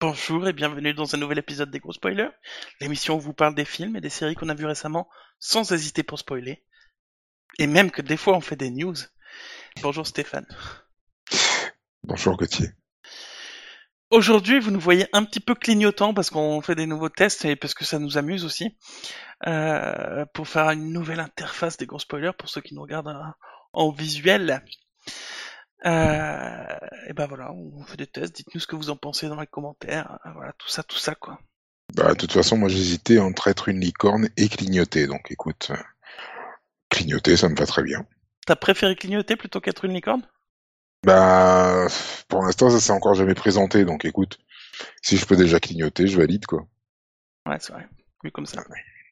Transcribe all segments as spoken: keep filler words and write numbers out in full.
Bonjour et bienvenue dans un nouvel épisode des Gros Spoilers, l'émission où on vous parle des films et des séries qu'on a vus récemment sans hésiter pour spoiler, et même que des fois on fait des news. Bonjour Stéphane. Bonjour Gauthier. Aujourd'hui vous nous voyez un petit peu clignotant parce qu'on fait des nouveaux tests et parce que ça nous amuse aussi, euh, pour faire une nouvelle interface des Gros Spoilers pour ceux qui nous regardent en, en visuel. Euh, et ben voilà, on fait des tests, dites-nous ce que vous en pensez dans les commentaires, voilà, tout ça, tout ça quoi. Bah, de toute façon, moi j'hésitais entre être une licorne et clignoter, donc écoute, euh, clignoter ça me va très bien. T'as préféré clignoter plutôt qu'être une licorne? Bah, pour l'instant ça s'est encore jamais présenté, donc écoute, si je peux déjà clignoter, je valide quoi. Ouais, c'est vrai, vu comme ça.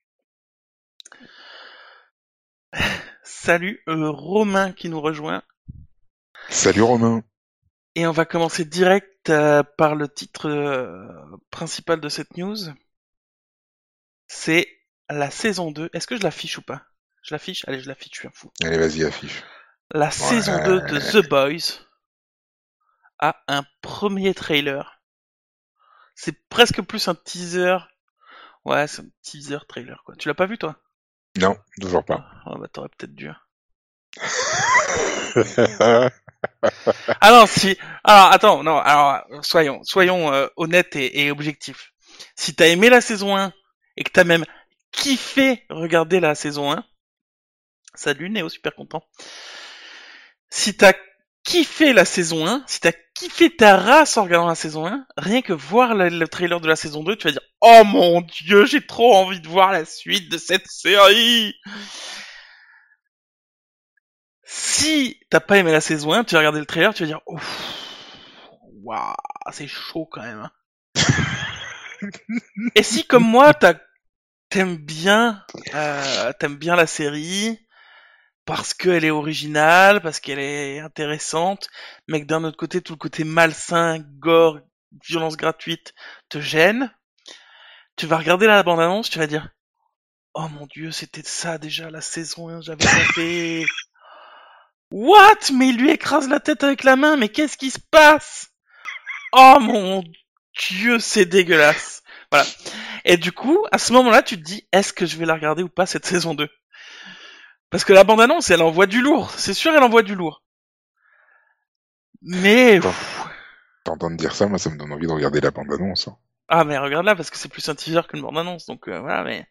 Salut euh, Romain qui nous rejoint. Salut Romain. Et on va commencer direct euh, par le titre euh, principal de cette news. C'est la saison deux. Est-ce que je l'affiche ou pas? Je l'affiche? Allez, je l'affiche, je suis un fou. Allez, vas-y, affiche. La Ouais. saison deux de The Boys a un premier trailer. C'est presque plus un teaser. Ouais, c'est un teaser trailer, quoi. Tu l'as pas vu, toi? Non, toujours pas. Ah bah t'aurais peut-être dû. Ah non, si. Alors attends, non. Alors soyons, soyons euh, honnêtes et, et objectifs. Si t'as aimé la saison un et que t'as même kiffé regarder la saison un, salut Néo, super content. Si t'as kiffé la saison un, si t'as kiffé ta race en regardant la saison un, rien que voir le, le trailer de la saison deux, tu vas dire « Oh mon Dieu, j'ai trop envie de voir la suite de cette série !» Si t'as pas aimé la saison un, tu vas regarder le trailer, tu vas dire « Ouf, waouh, c'est chaud quand même. » Et si comme moi, t'as, t'aimes bien, euh, t'aimes bien la série, parce qu'elle est originale, parce qu'elle est intéressante, mais que d'un autre côté, tout le côté malsain, gore, violence gratuite te gêne, tu vas regarder la bande-annonce, tu vas dire « Oh mon Dieu, c'était ça déjà, la saison un, j'avais zappé. » What? Mais il lui écrase la tête avec la main, mais qu'est-ce qui se passe? Oh mon Dieu, c'est dégueulasse. Voilà. Et du coup, à ce moment-là, tu te dis, est-ce que je vais la regarder ou pas cette saison deux? Parce que la bande-annonce, elle envoie du lourd. C'est sûr, elle envoie du lourd. Mais... T'entends dire ça, moi ça me donne envie de regarder la bande-annonce. Hein. Ah mais regarde-la, parce que c'est plus un teaser qu'une bande-annonce, donc euh, voilà, mais...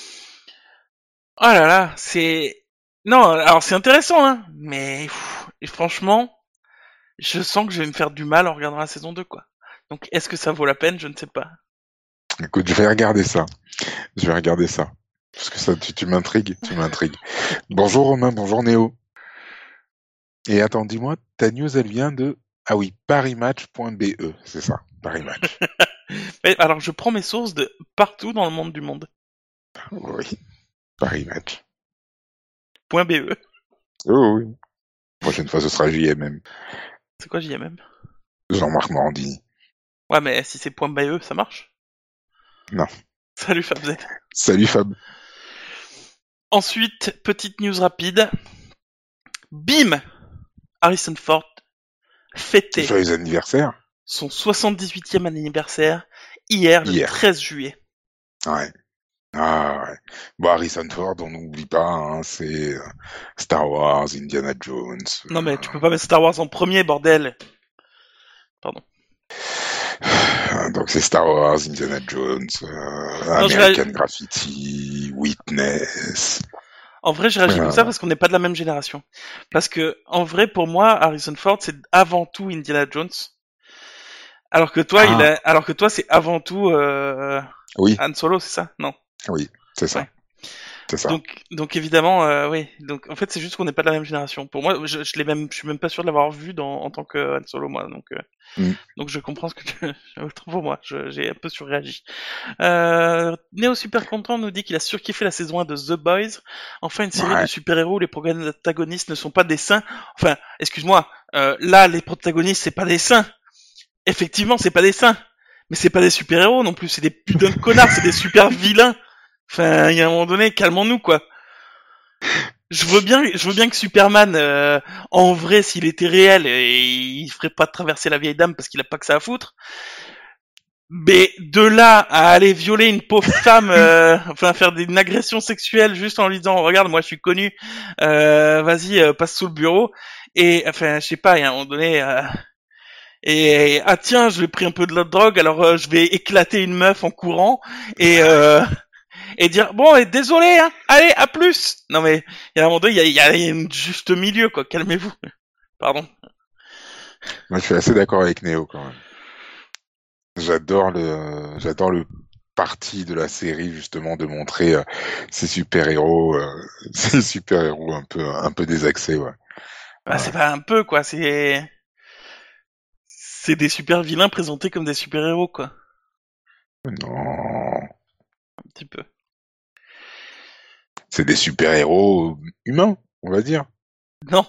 Oh là là, c'est... Non, alors c'est intéressant, hein, mais... Pff, et franchement, je sens que je vais me faire du mal en regardant la saison deux, quoi. Donc est-ce que ça vaut la peine? Je ne sais pas. Écoute, je vais regarder ça. Je vais regarder ça. Parce que ça, tu, tu m'intrigues, tu m'intrigues. Bonjour Romain, bonjour Néo. Et attends, dis-moi, ta news, elle vient de... Ah oui, parimatch point b e, c'est ça, Parimatch. Mais, alors je prends mes sources de partout dans le monde du monde. Oui, Parimatch. Point .be. Oh oui. Prochaine fois, ce sera J M M. C'est quoi J M M? Jean-Marc Morandini. Ouais, mais si c'est point .be, ça marche? Non. Salut FabZ. Salut Fab. Ensuite, petite news rapide. Bim! Harrison Ford fêtait Joyeux anniversaire. son soixante-dix-huitième anniversaire hier, le Hier. treize juillet. Ouais. Ah ouais. Bon, Harrison Ford, on n'oublie pas, hein, c'est euh, Star Wars, Indiana Jones. Non mais tu peux pas mettre Star Wars en premier, bordel. Pardon. Euh, donc c'est Star Wars, Indiana Jones, euh, Non, American je- Graffiti, Witness. En vrai, je réagis Euh, comme ça parce qu'on n'est pas de la même génération. Parce que, en vrai, pour moi, Harrison Ford, c'est avant tout Indiana Jones. Alors que toi, Ah. il a... alors que toi, c'est avant tout euh... Oui, Han Solo, c'est ça? Non. oui, c'est ça. Ouais. C'est ça. Donc, donc évidemment, euh, oui. Donc, en fait, c'est juste qu'on n'est pas de la même génération. Pour moi, je, je l'ai même, je suis même pas sûr de l'avoir vu dans, en tant que Han Solo, moi. Donc, euh, Mm. donc je comprends ce que tu, autant pour moi, je- j'ai un peu surréagi. Euh, Néo Super Content nous dit qu'il a surkiffé la saison un de The Boys. Enfin, une série Ouais. de super-héros où les protagonistes ne sont pas des saints. Enfin, excuse-moi, euh, là, les protagonistes, c'est pas des saints. Effectivement, c'est pas des saints. Mais c'est pas des super-héros non plus, c'est des putains de connards, c'est des super vilains. Enfin, il y a un moment donné, calmons-nous, quoi. Je veux bien, je veux bien que Superman, euh, en vrai, s'il était réel, et il ferait pas traverser la vieille dame parce qu'il a pas que ça à foutre. Mais de là à aller violer une pauvre femme, euh, enfin faire des- une agression sexuelle juste en lui disant regarde moi je suis connu, euh, vas-y euh, passe sous le bureau et enfin je sais pas, il y a un moment donné euh, et ah tiens je vais pris un peu de la drogue alors euh, je vais éclater une meuf en courant et euh, et dire bon et désolé hein, allez à plus. Non mais il y a un moment donné il y a, il y a, il y a un juste milieu quoi, calmez-vous. Pardon. Moi, je suis assez d'accord avec Néo quand même. J'adore le, j'adore le parti de la série justement de montrer euh, ces super-héros, euh, ces super-héros un peu, un peu désaxés, ouais. Bah c'est Ouais. pas un peu quoi, c'est c'est des super vilains présentés comme des super héros quoi, Non, un petit peu. c'est des super-héros humains, on va dire. Non,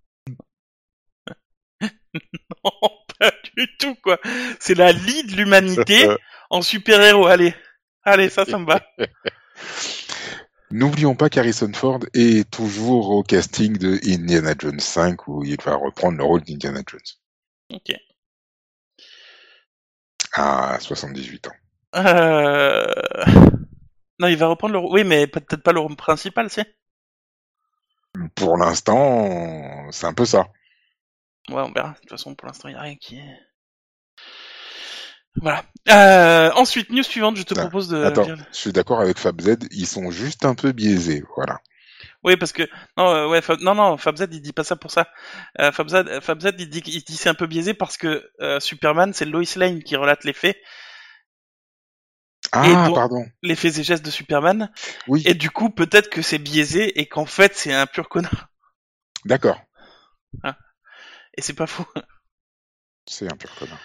non, pas du tout quoi. C'est la lie de l'humanité en super héros. Allez, allez, ça, ça me va. N'oublions pas qu'Harrison Ford est toujours au casting de Indiana Jones cinq où il va reprendre le rôle d'Indiana Jones Ok. à soixante-dix-huit ans. Euh... Non, il va reprendre le rôle. Oui, mais peut-être pas le rôle principal, c'est. Pour l'instant, c'est un peu ça. Ouais, on verra. De toute façon, pour l'instant, il y a rien qui est. Voilà. Euh, ensuite, news suivante, je te Ah, propose de attends, lire. je suis d'accord avec FabZ, ils sont juste un peu biaisés, voilà. Oui, parce que non, euh, ouais, Fab... non, non, FabZ, il dit pas ça pour ça. Euh, FabZ, FabZ, il dit, il dit c'est un peu biaisé parce que euh, Superman, c'est Lois Lane qui relate les faits et Ah, donc pardon. les faits et gestes de Superman. Oui, Et du coup, peut-être que c'est biaisé et qu'en fait, c'est un pur connard. d'accord. Hein. Et c'est pas faux. C'est un pur connard.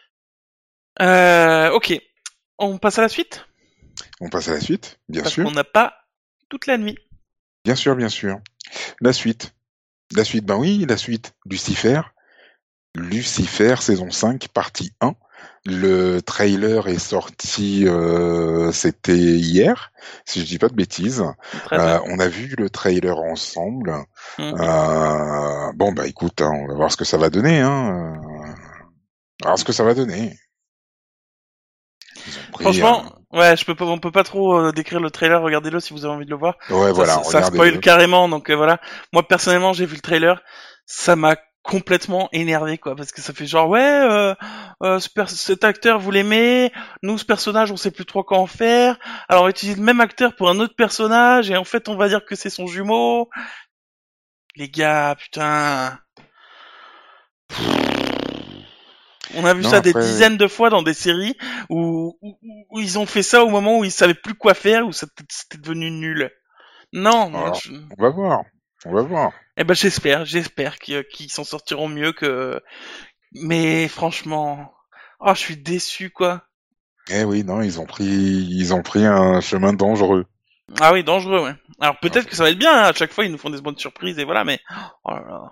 Euh, ok. On passe à la suite On passe à la suite, bien parce sûr. qu'on n'a pas toute la nuit. Bien sûr, bien sûr. La suite. La suite, ben oui, la suite. Lucifer. Lucifer, saison cinq, partie un. Le trailer est sorti, euh, c'était hier, si je dis pas de bêtises. Le treize. Euh, on a vu le trailer ensemble. Mhm. Euh, bon, bah écoute, hein, on va voir ce que ça va donner. Hein. Euh, on va voir ce que ça va donner. Ils ont pris un... Franchement, ouais, je peux pas, on peut pas trop euh, décrire le trailer. Regardez-le si vous avez envie de le voir. Ouais, Ça, voilà, ça, ça spoil regardez-le. carrément. Donc euh, voilà. Moi personnellement, j'ai vu le trailer. Ça m'a complètement énervé quoi, parce que ça fait genre ouais, euh, euh, ce per- cet acteur vous l'aimez, nous ce personnage on sait plus trop quoi en faire. Alors on utilise le même acteur pour un autre personnage et en fait on va dire que c'est son jumeau. Les gars, putain. On a vu Non, ça des après, dizaines de fois dans des séries où, où, où ils ont fait ça au moment où ils savaient plus quoi faire, où c'était c'était devenu nul. Non, moi alors, je... on va voir. On va voir. Eh ben j'espère, j'espère qu'ils qu'ils s'en sortiront mieux que... Mais franchement... Oh, je suis déçu, quoi. Eh oui, non, ils ont pris, ils ont pris un chemin dangereux. Ah oui, dangereux, ouais. Alors Non, peut-être que ça va être bien, hein, à chaque fois ils nous font des bonnes surprises, et voilà, mais... Oh là là.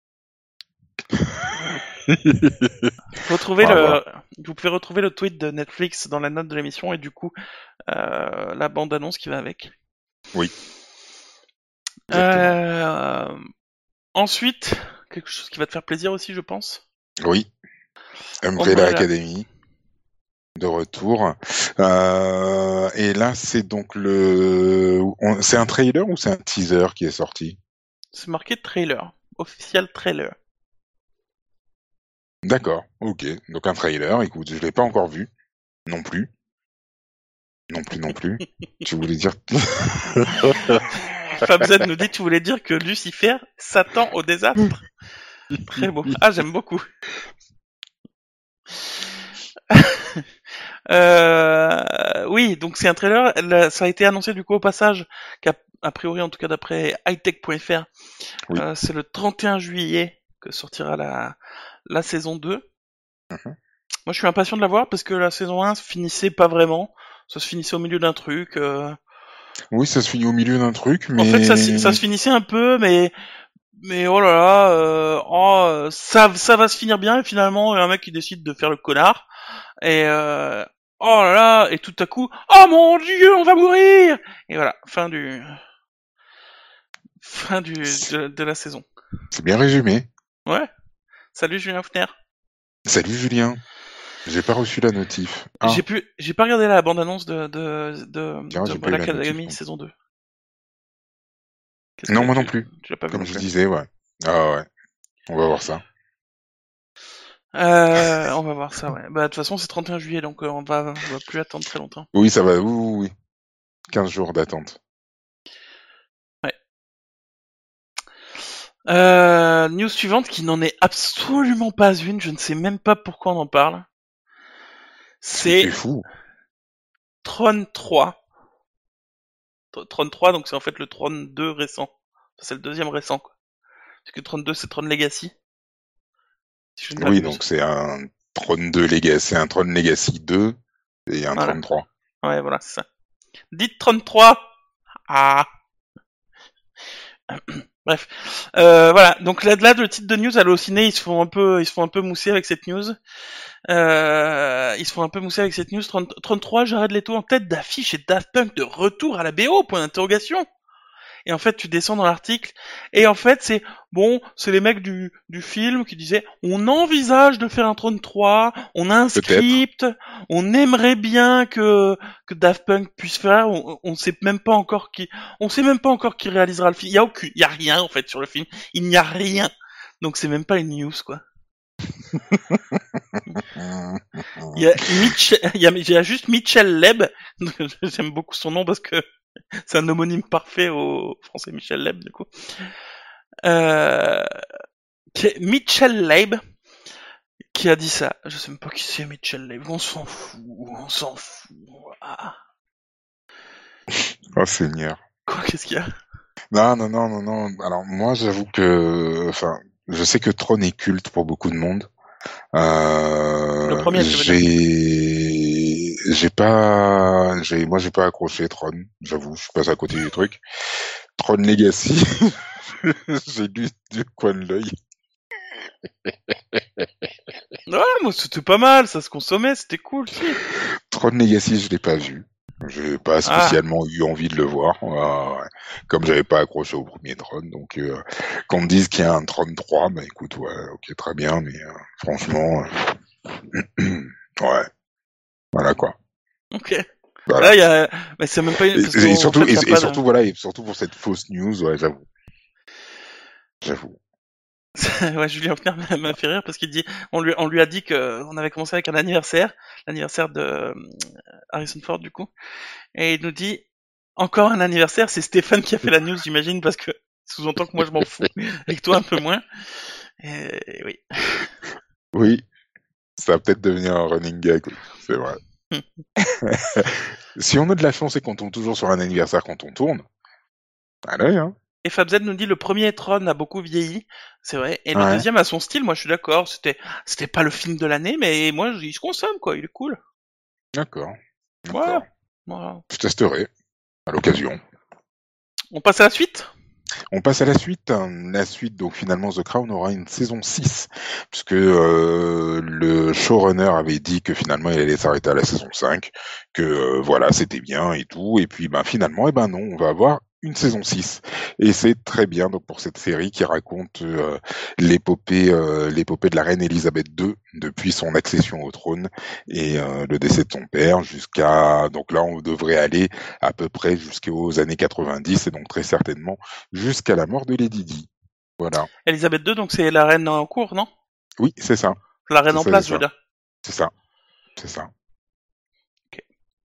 Retrouvez on va voir. le... Vous pouvez retrouver le tweet de Netflix dans la note de l'émission, et du coup, euh, la bande-annonce qui va avec. Oui, exactement. Euh... Ensuite, quelque chose qui va te faire plaisir aussi, je pense. Oui, Umbrella Umbrella. Academy de retour. Euh, et là, c'est donc le, on- c'est un trailer ou c'est un teaser qui est sorti? C'est marqué trailer. Official trailer. D'accord, ok. Donc un trailer. Écoute, je l'ai pas encore vu, non plus, non plus, non plus. Tu voulais dire? FabZ nous dit, tu voulais dire que Lucifer s'attend au désastre. Très beau. Ah, j'aime beaucoup. Euh, oui, donc c'est un trailer. Elle- Ça a été annoncé du coup au passage, qu'a a priori en tout cas d'après hightech point f r, Oui. euh, c'est le trente et un juillet que sortira la, la saison deux. Mhm. Moi je suis impatient de la voir parce que la saison un se finissait pas vraiment. Ça se finissait au milieu d'un truc. euh. Oui, ça se finit au milieu d'un truc, En fait, ça, se- mais ça se finissait un peu, mais mais oh là là, euh, oh, ça ça va se finir bien et finalement il y a un mec qui décide de faire le connard et euh, oh là là et tout à coup, oh mon dieu, on va mourir et voilà, fin du fin du c'est de, de la saison. c'est bien résumé. Ouais. Salut Julien Fner. Salut Julien. J'ai pas reçu la notif. Ah, J'ai pu, j'ai pas regardé la bande-annonce de de de, tiens, de j'ai pas eu Umbrella la notif. Academy non. saison deux. Qu'est-ce Non, que moi non tu, plus. tu l'as pas vu Comme non je plus? disais, ouais. Ah ouais. On va voir ça. Euh, on va voir ça, ouais. Bah, de toute façon, c'est trente et un juillet, donc euh, on va, on va plus attendre très longtemps. Oui, ça va. Oui, oui, oui. quinze jours d'attente. Ouais. Euh, news suivante qui n'en est absolument pas une, je ne sais même pas pourquoi on en parle. Parce que tu es C'est fou. Tron trois. Tr- Tron trois, donc c'est en fait le Tron deux récent. Enfin, c'est le deuxième récent, quoi. Parce que Tron deux, c'est Tron Legacy. Si je ne Oui, m'abuse. donc c'est un Tron deux Legacy, c'est un Tron Legacy deux et un Voilà. Tron trois. Ouais, voilà, c'est ça. Dites Tron trois! Ah! Bref, euh, voilà. Donc là, là, le titre de news, Allociné, ils se font un peu, ils se font un peu mousser avec cette news. Euh, ils se font un peu mousser avec cette news. trente, trente-trois, Jared Leto en tête d'affiche et Daft Punk de retour à la B O, point d'interrogation. Et en fait, tu descends dans l'article, et en fait, c'est, bon, c'est les mecs du, du film qui disaient, on envisage de faire un Tron trois, on a un Peut-être. script, on aimerait bien que, que Daft Punk puisse faire, on, on sait même pas encore qui, on sait même pas encore qui réalisera le film. Il y a aucune, il y a rien, en fait, sur le film. Il n'y a rien. Donc c'est même pas une news, quoi. Il y a Mitch, il y a, il y a juste Mitchell Leb. J'aime beaucoup son nom parce que c'est un homonyme parfait au français, Michel Leb, du coup. Euh, Mitchell Leib qui a dit ça. Je sais même pas qui c'est Mitchell Leib. On s'en fout, on s'en fout. Ah. Oh Seigneur. Quoi, qu'est-ce qu'il y a? Non, non, non, non, non. Alors moi, j'avoue que, enfin, je sais que Tron est culte pour beaucoup de monde. Euh, Le premier, tu veux dire? j'ai, j'ai pas, j'ai, moi, j'ai pas accroché Tron. J'avoue, je suis passé à côté du truc. Tron Legacy, j'ai lu du coin de l'œil. Ouais, moi c'était pas mal, ça se consommait, c'était cool, si. Tron Legacy, je l'ai pas vu. J'ai pas Ah, spécialement eu envie de le voir, euh, comme j'avais pas accroché au premier Tron. Donc, euh, qu'on me dise qu'il y a un Tron trois, bah écoute, ouais, ok, très bien, mais euh, franchement, euh, ouais, voilà quoi. ok. Voilà. Là, il y a, mais c'est même pas une, Et, parce et qu'en surtout, fait, et, il y a et pas de, surtout, voilà, et surtout pour cette fausse news, ouais, j'avoue, j'avoue. ouais, Julien Hoffner m'a m'a fait rire parce qu'il dit, on lui, on lui a dit que on avait commencé avec un anniversaire, l'anniversaire de euh, Harrison Ford, du coup. Et il nous dit, encore un anniversaire, c'est Stéphane qui a fait la news, j'imagine, parce que sous-entend que moi je m'en fous, et que toi un peu moins. Et oui. Oui, ça va peut-être devenir un running gag, oui, c'est vrai. Si on a de la chance et qu'on tombe toujours sur un anniversaire quand on tourne, à l'œil, hein. Et Fabz nous dit, le premier Tron a beaucoup vieilli, c'est vrai, et le Ouais, deuxième a son style, moi je suis d'accord, c'était, c'était pas le film de l'année, mais moi il se consomme, quoi, il est cool. d'accord, Voilà. d'accord. Voilà. Je testerai, à l'occasion. On passe à la suite? On passe à la suite. La suite, donc finalement, The Crown aura une saison six, puisque euh, le showrunner avait dit que finalement il allait s'arrêter à la saison cinq, que euh, voilà, c'était bien et tout, et puis ben finalement, eh ben non, on va avoir une saison six. Et c'est très bien donc pour cette série qui raconte euh, l'épopée euh, l'épopée de la reine Elisabeth deux depuis son accession au trône et euh, le décès de son père jusqu'à, donc là on devrait aller à peu près jusqu'aux années quatre-vingt-dix et donc très certainement jusqu'à la mort de Lady Di. Voilà. Elisabeth deux, donc c'est la reine en cours, non? Oui, c'est ça. La reine C'est en ça, c'est place, je veux ça. dire. C'est ça. C'est ça. Ok.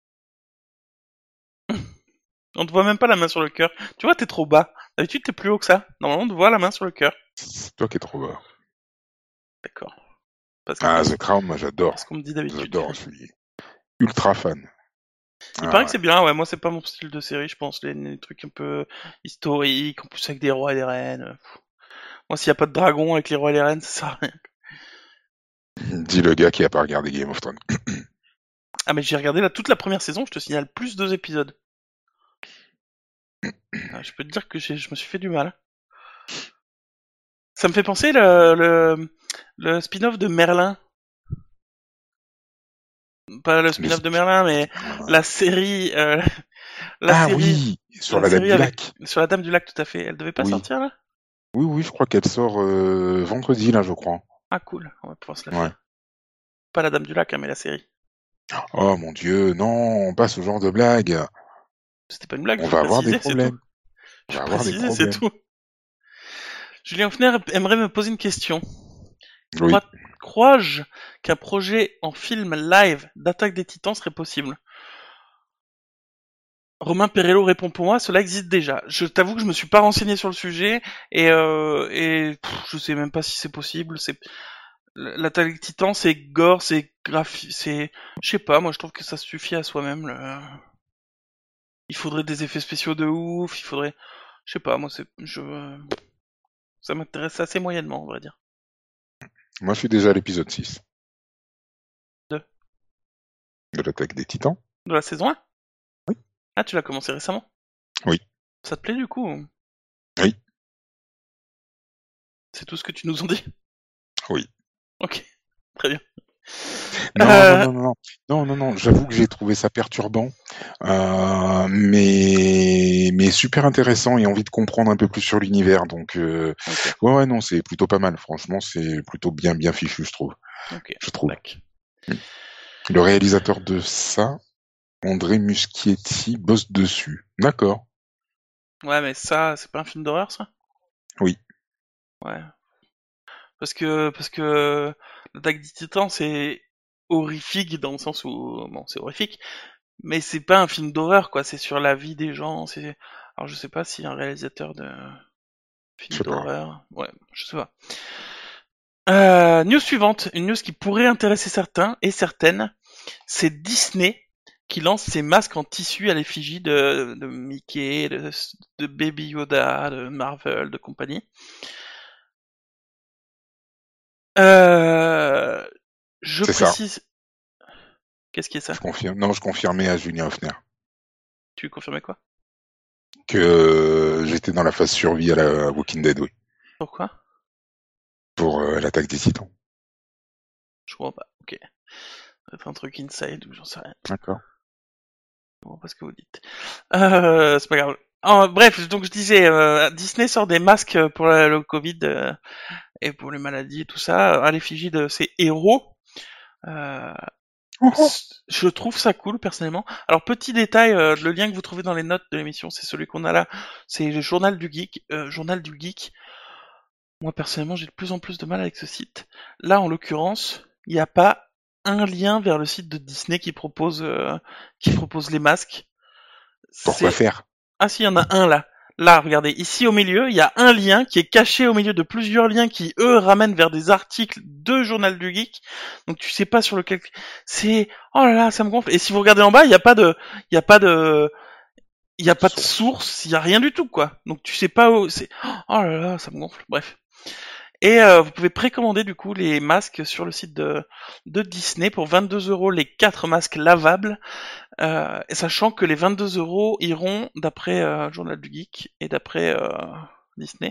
On te voit même pas la main sur le cœur. Tu vois, t'es trop bas. D'habitude, t'es plus haut que ça. Normalement, on te voit la main sur le cœur. C'est toi qui es trop bas. D'accord. Parce Ah, que, The Crown, moi parce j'adore. qu'on me dit d'habitude. J'adore, je suis ultra fan. Il Ah paraît que ouais. c'est bien, ouais, moi c'est pas mon style de série, je pense, les, les trucs un peu historiques, en plus avec des rois et des reines. Pff. Moi s'il y a pas de dragon avec les rois et les reines, ça sert à rien. Dis le gars qui a pas regardé Game of Thrones. Ah mais j'ai regardé là toute la première saison, je te signale, plus deux épisodes. Ah, je peux te dire que j'ai- je me suis fait du mal. Ça me fait penser le, le, le spin-off de Merlin. Pas le Le spin-off de sp- Merlin, mais Ah la série, euh, la Ah série, oui, sur la la Dame série du avec, Lac. sur la Dame du Lac, tout à fait. Elle devait pas Oui. sortir là? Oui, oui, je crois qu'elle sort euh, vendredi, là, je crois. Ah cool, on va pouvoir se la Ouais. faire. Pas la Dame du Lac, hein, mais la série. Oh mon Dieu, non, pas ce genre de blague. C'était pas une blague, On je va avoir des précisais, c'est tout. problèmes. On Je va avoir des précisais, c'est problèmes. tout. Julien Hoffner aimerait me poser une question. Oui. Crois- Crois-je qu'un projet en film live d'Attaque des Titans serait possible? Romain Perello répond pour moi, cela existe déjà. Je t'avoue que je me suis pas renseigné sur le sujet et, euh, et pff, je sais même pas si c'est possible. C'est L'Attaque des Titans, c'est gore, c'est graphique, c'est, je sais pas. Moi, je trouve que ça suffit à soi-même. Le... Il faudrait des effets spéciaux de ouf. Il faudrait, je sais pas. Moi, c'est, je, ça m'intéresse assez moyennement, on va dire. Moi, je suis déjà à l'épisode six De, de l'Attaque des Titans. de la saison un. Oui. Ah, tu l'as commencé récemment? Oui. Ça te plaît du coup? Oui. C'est tout ce que tu nous en dis? Oui. Ok, très bien. Non, Euh, non, non, non, non, non, non. J'avoue que j'ai trouvé ça perturbant, euh, mais mais super intéressant et envie de comprendre un peu plus sur l'univers. Donc, euh, ok, ouais, ouais, non, c'est plutôt pas mal. Franchement, c'est plutôt bien, bien fichu, je trouve. ok, Je trouve. tac. Le réalisateur de ça, André Muschietti, bosse dessus. D'accord. Ouais, mais ça, c'est pas un film d'horreur, ça? Oui. Ouais. Parce que, parce que l'attaque des Titans, c'est horrifique dans le sens où, bon, c'est horrifique, mais c'est pas un film d'horreur, quoi. C'est sur la vie des gens. C'est, alors je sais pas si un réalisateur de Je film sais pas. d'horreur, ouais, je sais pas. Euh, news suivante, une news qui pourrait intéresser certains et certaines, c'est Disney qui lance ses masques en tissu à l'effigie de, de Mickey, de, de Baby Yoda, de Marvel, de compagnie. Euh, je C'est ça. précise. Qu'est-ce qui est ça? Je confirme. Non, je confirmais à Julien Hoffner Tu confirmais quoi? que euh, j'étais dans la phase survie à la Walking Dead, oui, Pourquoi? pour euh, l'attaque des Titans. Je comprends pas. Ok. Ça va être un truc inside ou j'en sais rien. D'accord. Je comprends pas ce que vous dites. Euh, c'est pas grave. Oh, bref, donc je disais, euh, Disney sort des masques pour la- le Covid euh, et pour les maladies et tout ça à l'effigie de ses héros. Euh, Oh, oh. je trouve ça cool personnellement. Alors petit détail, euh, le lien que vous trouvez dans les notes de l'émission, c'est celui qu'on a là. C'est le Journal du Geek. Euh, Journal du Geek. Moi personnellement, j'ai de plus en plus de mal avec ce site. Là, en l'occurrence, il n'y a pas un lien vers le site de Disney qui propose euh, qui propose les masques. Pourquoi C'est faire? ah si, il y en a un là. Là, regardez, ici au milieu, il y a un lien qui est caché au milieu de plusieurs liens qui, eux, ramènent vers des articles de Journal du Geek. Donc tu sais pas sur lequel... C'est... Oh là là, ça me gonfle. Et si vous regardez en bas, il n'y a pas de... Il y a pas de... Il n'y a pas de Source. source, il n'y a rien du tout, quoi. Donc tu sais pas où... C'est... Oh là là, ça me gonfle. Bref. Et euh, vous pouvez précommander du coup les masques sur le site de, de Disney pour vingt-deux euros les quatre masques lavables. Euh, et sachant que les vingt-deux euros iront, d'après euh, Journal du Geek et d'après euh, Disney,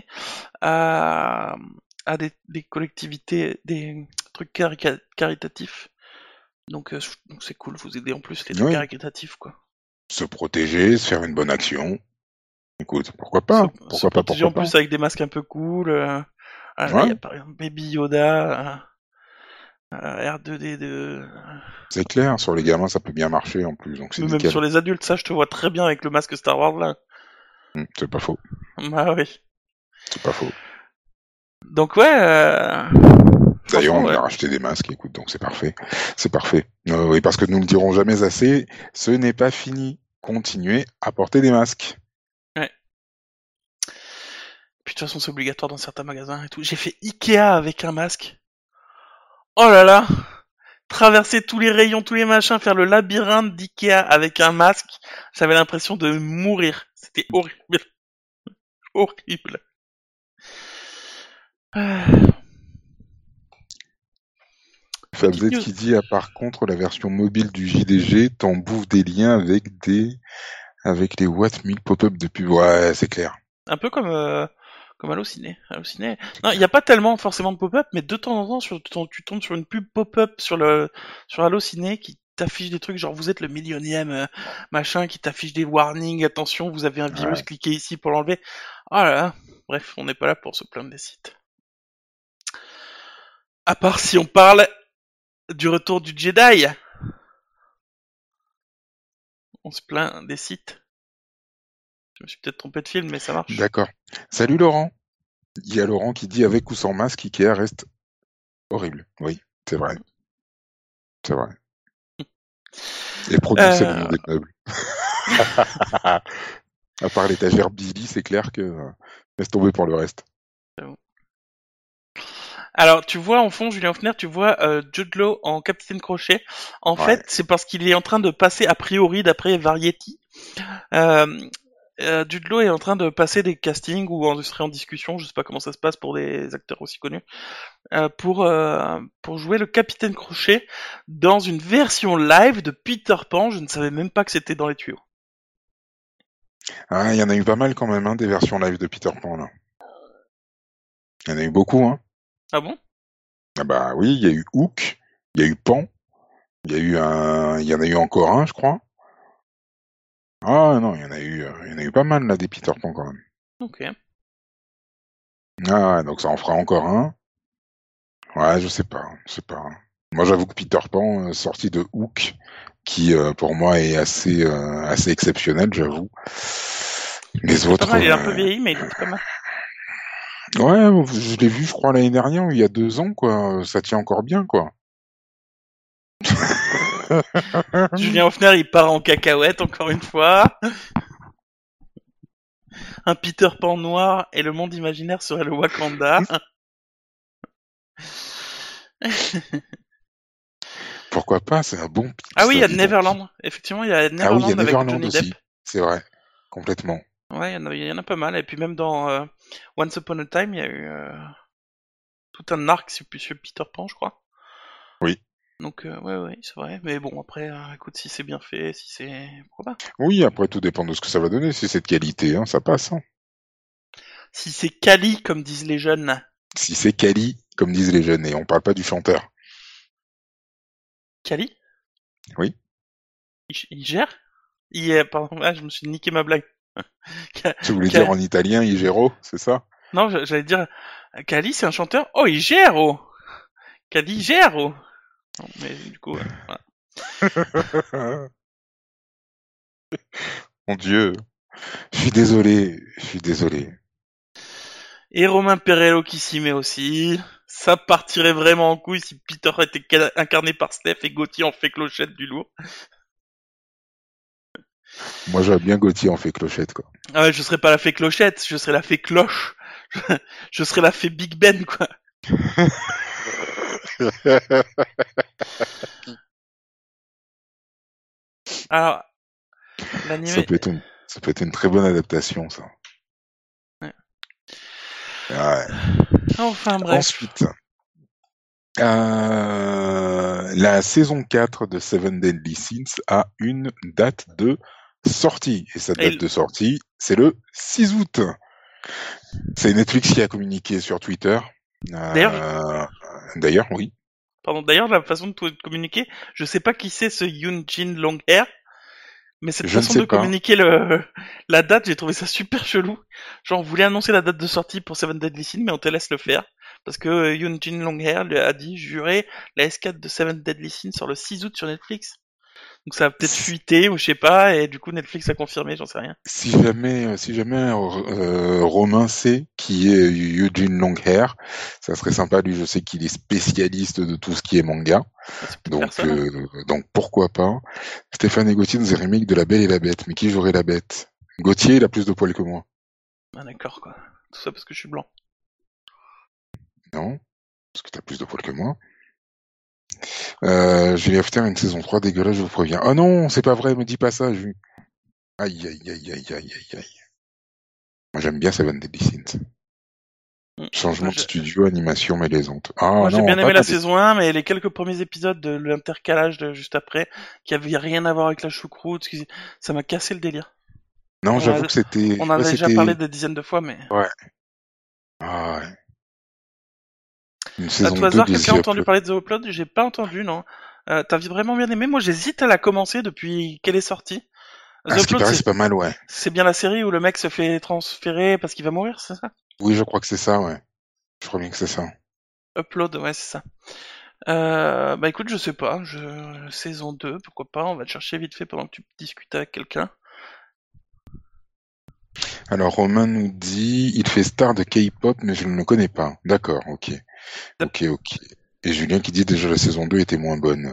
à, à des, des collectivités, des trucs carica- caritatifs. Donc euh, donc c'est cool, vous aidez en plus les trucs Oui. caritatifs, quoi. Se protéger, se faire une bonne action. Écoute, pourquoi Se, pas? se Pourquoi pas? protéger Pourquoi en pas? plus avec des masques un peu cool. Euh, ah, là, il y Ouais. a par exemple Baby Yoda, euh, euh, R deux D deux. C'est clair. Sur les gamins, ça peut bien marcher en plus, donc c'est Mais même nickel. sur les adultes, ça je te vois très bien avec le masque Star Wars là. Hum, c'est pas faux. Bah oui. C'est pas faux. Donc ouais, euh, D'ailleurs, franchement on ouais. a racheté des masques, écoute, donc c'est parfait. C'est parfait. Euh, oui, parce que nous ne le dirons jamais assez, ce n'est pas fini. Continuez à porter des masques. Ouais. Puis de toute façon c'est obligatoire dans certains magasins et tout. J'ai fait Ikea avec un masque. Oh là là, traverser tous les rayons, tous les machins, faire le labyrinthe d'Ikea avec un masque. J'avais l'impression de mourir. C'était horrible. Horrible. Ah. Petite Fabzet news. qui dit, ah, par contre, la version mobile du J D G t'en bouffe des liens avec des, avec les What mille pop-up de pub. Ouais, c'est clair. Un peu comme euh, comme Allociné. Allociné. Non, il n'y a pas tellement forcément de pop-up, mais de temps en temps, sur, tu tombes sur une pub pop-up sur le sur Allociné qui t'affiche des trucs genre vous êtes le millionième euh, machin, qui t'affiche des warnings, attention, vous avez un virus, Ouais. cliquez ici pour l'enlever. Ah là là. Bref, on n'est pas là pour se plaindre des sites. À part si on parle du retour du Jedi. On se plaint des sites. Je me suis peut-être trompé de film, mais ça marche. D'accord. Salut Laurent. Il y a Laurent qui dit avec ou sans masque, Ikea reste horrible. Oui, c'est vrai. C'est vrai. Et produit, Euh, c'est le nom des meubles. À part l'étagère Billy, c'est clair que euh, laisse tomber pour le reste. Alors, tu vois en fond, Julien Hoffner, tu vois euh, Jude Law en Capitaine Crochet. En Ouais. fait, c'est parce qu'il est en train de passer, a priori, d'après Variety, euh, euh, Jude Law est en train de passer des castings ou en serait en discussion, je sais pas comment ça se passe pour des acteurs aussi connus, euh, pour euh, pour jouer le Capitaine Crochet dans une version live de Peter Pan. Je ne savais même pas que c'était dans les tuyaux. Ah, il y en a eu pas mal quand même, hein, des versions live de Peter Pan, là. Il y en a eu beaucoup, hein. Ah bon? Ah bah oui, il y a eu Hook, il y a eu Pan, il y a eu un, il y en a eu encore un, je crois. Ah non, il y en a eu, euh, il y en a eu pas mal là des Peter Pan quand même. Ok. Ah ouais, donc ça en fera encore un. Ouais, je sais pas, je sais pas. Moi, j'avoue que Peter Pan, euh, sorti de Hook, qui euh, pour moi est assez euh, assez exceptionnel, j'avoue. Les C'est pas autres, mal, il est un peu euh, vieilli, mais il était pas mal. ouais, je l'ai vu, je crois l'année dernière ou il y a deux ans, quoi. Ça tient encore bien, quoi. Julien Hoffner, il part en cacahuète encore une fois. Un Peter Pan noir et le monde imaginaire serait le Wakanda. Pourquoi pas, c'est un bon pitch, Ah oui, il ça, y a dis donc. Neverland. Effectivement, il y a Ah oui, il y a Neverland avec Neverland Johnny Depp. aussi, c'est vrai, complètement. Ouais, il y, en a, il y en a pas mal. Et puis même dans euh, Once Upon a Time, il y a eu euh, tout un arc sur, sur Peter Pan, je crois. Oui. Donc euh, ouais, ouais, c'est vrai. Mais bon, après, euh, écoute, si c'est bien fait, si c'est... Pourquoi pas? Oui, après tout dépend de ce que ça va donner. Si c'est de qualité, hein, ça passe. Hein. Si c'est quali, comme disent les jeunes. Si c'est quali, comme disent les jeunes, et on parle pas du chanteur. Quali? Oui. Il, il gère? Il est... Pardon, ah, je me suis niqué ma blague. Tu voulais Ca- dire en italien Igero, c'est ça? Non, j'allais dire... Cali, c'est un chanteur. Oh, il gère, oh! Cali gère, oh! Non, mais du coup, euh, voilà. Mon Dieu, je suis désolé, je suis désolé. Et Romain Perello qui s'y met aussi. Ça partirait vraiment en couille si Peter était incarné par Steph et Gauthier en fait clochette du lourd. Moi, j'aurais bien Gauthier en fait clochette, quoi. Ah ouais, je serais pas la fée clochette, je serais la fée cloche. Je serais la fée Big Ben, quoi. Alors, l'animé... Ça peut être une, ça peut être une très bonne adaptation, ça. Ouais. Ouais. Enfin, bref. Ensuite, euh, la saison quatre de Seven Deadly Sins a une date de sortie. Et cette date Et... de sortie, c'est le six août. C'est Netflix qui a communiqué sur Twitter. Euh, D'ailleurs, d'ailleurs, oui. Pardon, d'ailleurs, la façon de communiquer, je sais pas qui c'est ce Yoon Jin Longhair, mais cette Je ne façon sais de pas. communiquer le, la date, j'ai trouvé ça super chelou. Genre, on voulait annoncer la date de sortie pour Seven Deadly Sins, mais on te laisse le faire. Parce que Yoon Jin Longhair lui a dit, juré, la S quatre de Seven Deadly Sins sur le six août sur Netflix. Donc ça a peut-être fuité, ou je sais pas, et du coup Netflix a confirmé, j'en sais rien. Si jamais, si jamais euh, Romain sait qui est Eugene Longhair, ça serait sympa. Lui, je sais qu'il est spécialiste de tout ce qui est manga. Bah, Donc, personne, hein. euh, donc pourquoi pas. Stéphane et Gauthier nous a remake de La Belle et la Bête. Mais qui jouerait la Bête? Gauthier, il a plus de poils que moi. Ah d'accord, quoi. Tout ça parce que je suis blanc. Non, parce que t'as plus de poils que moi. Euh, je vais faire une saison trois dégueulasse, je vous préviens. Oh non, c'est pas vrai, me dis pas ça. Je... Aïe, aïe, aïe, aïe, aïe, aïe, aïe. Moi, j'aime bien Seven Deadly Sins. Mmh. Changement Moi, de je... studio, animation mêlésante. Ah Moi, j'ai non, bien aimé la des... saison un, mais les quelques premiers épisodes de l'intercalage de juste après, qui avaient rien à voir avec la choucroute, ça m'a cassé le délire. Non, On j'avoue a... que c'était... On en ouais, avait déjà c'était... parlé des dizaines de fois, mais... Ouais. Ah ouais. Une À saison tout deux hasard, de quelqu'un a The entendu Upload. parler de The Upload? J'ai pas entendu, non. Euh, T'as vraiment bien aimé? Moi, j'hésite à la commencer depuis qu'elle est sortie. The Ah, ce qui Upload, paraît, c'est pas mal, ouais. c'est bien la série où le mec se fait transférer parce qu'il va mourir, c'est ça? Oui, je crois que c'est ça, ouais. Je crois bien que c'est ça. Upload, ouais, c'est ça. Euh, bah écoute, je sais pas, je... saison deux, pourquoi pas, on va te chercher vite fait pendant que tu discutes avec quelqu'un. Alors Romain nous dit, il fait star de K-pop, mais je ne le connais pas. D'accord, ok, ok, ok. Et Julien qui dit déjà la saison deux était moins bonne.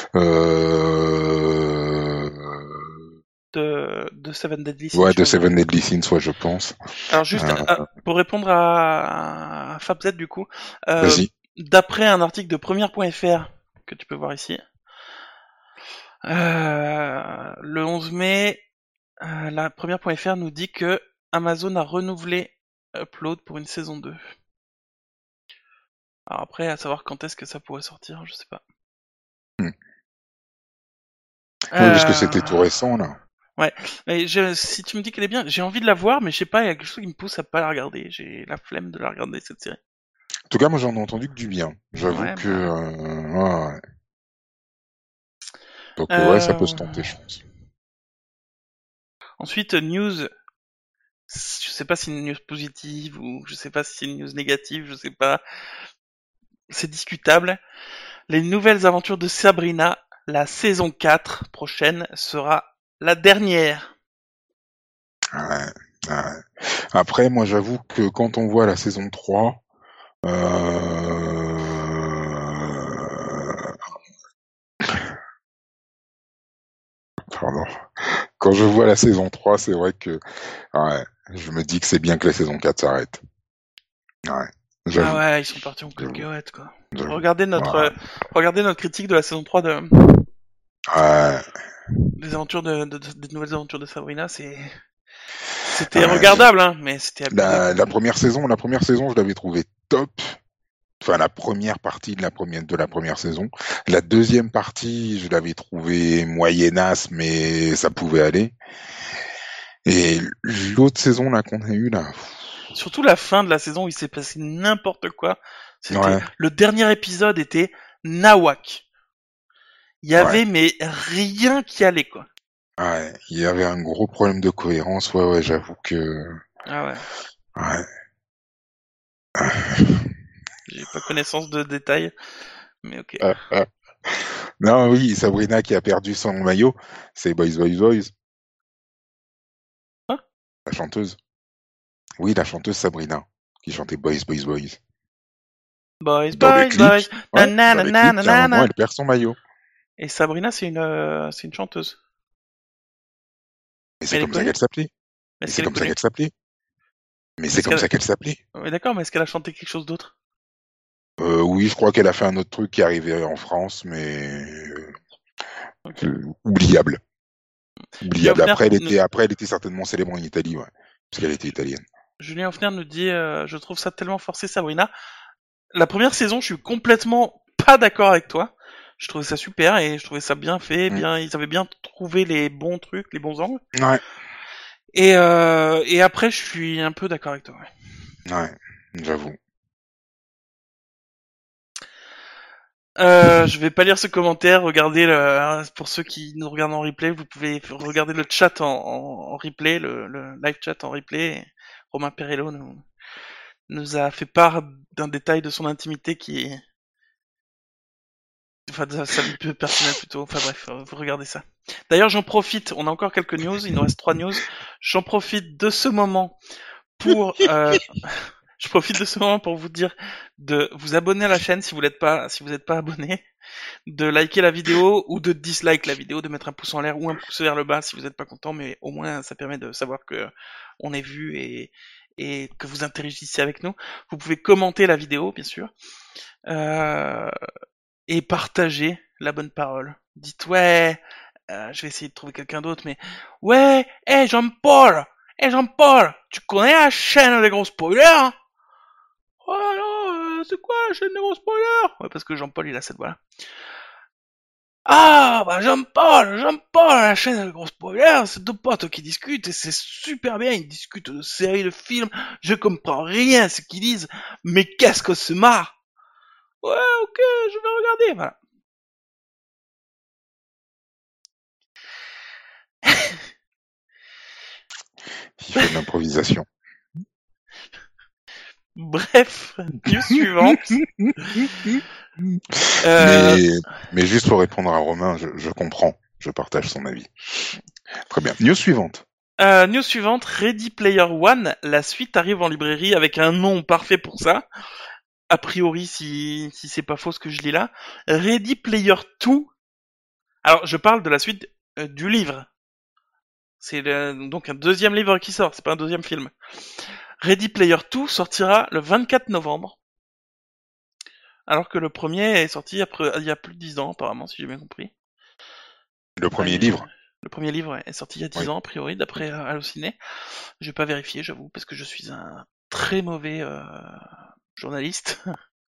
Euh... De, de Seven Deadly Sins, Ouais, tu de veux dire. Seven Deadly Sins, ouais, je pense. Alors juste, Euh, euh, pour répondre à, à FabZ du coup, euh, Vas-y. d'après un article de première.fr que tu peux voir ici, euh, le onze mai, euh, la première.fr nous dit que Amazon a renouvelé Upload pour une saison deux. Alors après, à savoir quand est-ce que ça pourrait sortir, je sais pas. Hmm. Oui, parce que c'était tout Euh... récent, là. Ouais, mais je, si tu me dis qu'elle est bien, j'ai envie de la voir, mais je sais pas, il y a quelque chose qui me pousse à pas la regarder. J'ai la flemme de la regarder cette série. En tout cas, moi, j'en ai entendu que du bien. J'avoue Ouais, que... bah. Euh... ouais, ouais. Donc, ouais, ça peut se Euh... tenter, je pense. Ensuite, news. Je sais pas si c'est une news positive ou je sais pas si c'est une news négative, je sais pas. C'est discutable. Les nouvelles aventures de Sabrina, la saison quatre prochaine sera la dernière. Ouais, ouais. Après, moi, j'avoue que quand on voit la saison trois, euh... pardon. Quand je vois la saison trois, c'est vrai que ouais, je me dis que c'est bien que la saison quatre s'arrête. Ouais, Ah j'avoue, ouais, ils sont partis en j'avoue, cacahuète, quoi. j'avoue. Regardez notre, Ouais, euh, regardez notre critique de la saison trois de, ouais, des aventures de, de- de- des nouvelles aventures de Sabrina, c'est, c'était ouais, je- regardable, hein, mais c'était abusé, la, quoi. la première saison, la première saison, je l'avais trouvée top. Enfin, la première partie de la première de la première saison. La deuxième partie, je l'avais trouvée moyennasse, mais ça pouvait aller. Et l'autre saison là qu'on a eue là, Surtout la fin de la saison où il s'est passé n'importe quoi. C'était, ouais, le dernier épisode était nawak. Il y ouais, avait, mais rien qui allait, quoi. ouais, il y avait un gros problème de cohérence. Ouais, ouais, j'avoue que, Ah ouais. ouais. J'ai pas connaissance de détails, mais ok. Ah, ah. Non, oui, Sabrina qui a perdu son maillot, c'est Boys Boys Boys, Ah, la chanteuse. Oui, la chanteuse Sabrina, qui chantait Boys Boys Boys. boys, Dans les boys, clips, boys, ouais, dans nanana, les clips, il y a un moment, nanana. elle perd son maillot. Et Sabrina, c'est une, euh, c'est une chanteuse. Mais Mais c'est elle est comme ça connue? qu'elle s'appelait. Mais Est-ce c'est qu'elle est comme ça connue? qu'elle s'appelait. Mais c'est Est-ce comme qu'elle, ça qu'elle s'appelait. oui, d'accord, mais est-ce qu'elle a chanté quelque chose d'autre? Euh, oui, je crois qu'elle a fait un autre truc qui est arrivé en France, mais Ok. euh, oubliable. Julien Oubliable. Hoffner, Après, elle nous- était, après, elle était certainement célèbre en Italie, ouais, parce qu'elle était italienne. Julien Hoffner nous dit, euh, je trouve ça tellement forcé, Sabrina. La première saison, je suis complètement pas d'accord avec toi. Je trouvais ça super et je trouvais ça bien fait, Mm. bien, ils avaient bien trouvé les bons trucs, les bons angles. Ouais, Et, euh, et après, je suis un peu d'accord avec toi. Ouais. ouais, j'avoue. Euh, je vais pas lire ce commentaire. Regardez le, pour ceux qui nous regardent en replay, vous pouvez regarder le chat en, en, en replay, le, le live chat en replay. Romain Perello nous, nous a fait part d'un détail de son intimité qui est, enfin, de sa vie personnelle plutôt. Enfin bref, vous regardez ça. D'ailleurs, j'en profite. On a encore quelques news. Il nous reste trois news. J'en profite de ce moment pour, euh, je profite de ce moment pour vous dire de vous abonner à la chaîne si vous n'êtes pas, si vous n'êtes pas abonné, de liker la vidéo ou de dislike la vidéo, de mettre un pouce en l'air ou un pouce vers le bas si vous n'êtes pas content, mais au moins ça permet de savoir que on est vu et, et que vous interagissez avec nous. Vous pouvez commenter la vidéo, bien sûr, euh, et partager la bonne parole. Dites ouais, euh, je vais essayer de trouver quelqu'un d'autre, mais ouais, hé hey, Jean-Paul, hé hey, Jean-Paul, tu connais la chaîne des gros spoilers? Hein? Oh non, euh, c'est quoi la chaîne des gros spoilers? Ouais, parce que Jean-Paul il a cette voix-là. Ah, bah Jean-Paul, Jean-Paul, la chaîne de gros spoilers, c'est deux potes qui discutent et c'est super bien, ils discutent de séries, de films, je comprends rien à ce qu'ils disent, mais qu'est-ce que se marre? Ouais, ok, je vais regarder, voilà. Il fait de l'improvisation. Bref, news suivante. Euh, Mais, mais juste pour répondre à Romain, je, je comprends, je partage son avis. Très bien. News suivante. euh, news suivante, Ready Player One, la suite arrive en librairie avec un nom parfait pour ça. A priori, si, si c'est pas faux ce que je lis là. Ready Player Two. Alors, je parle de la suite euh, du livre. C'est le- donc un deuxième livre qui sort, c'est pas un deuxième film. Ready Player Two sortira le vingt-quatre novembre. Alors que le premier est sorti après, il y a plus de dix ans, apparemment, si j'ai bien compris. Le Enfin, premier il- livre. le premier livre ouais, est sorti il y a dix Oui. ans, a priori, d'après euh, Allociné. Je vais pas vérifier, j'avoue, parce que je suis un très mauvais euh, journaliste.